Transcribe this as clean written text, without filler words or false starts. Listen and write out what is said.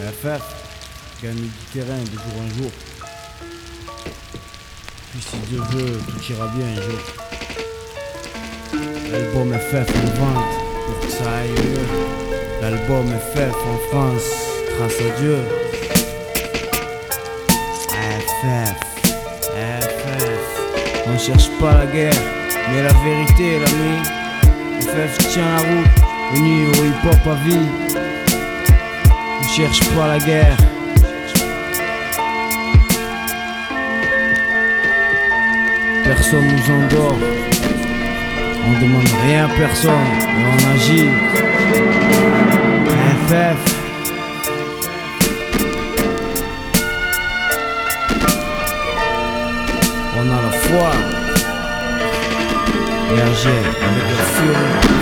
FF, gagne du terrain de jour en jour. Puis si Dieu veut, tout ira bien un jour. L'album FF en vente pour que ça aille mieux. L'album FF en France, grâce à Dieu. FF, FF. On cherche pas la guerre, mais la vérité, l'ami. FF tient la route, venu au hip-hop à vie. On cherche pas la guerre. Personne nous endort. On demande rien à personne, mais on agit. FF. On a la foi et agir avec la furie.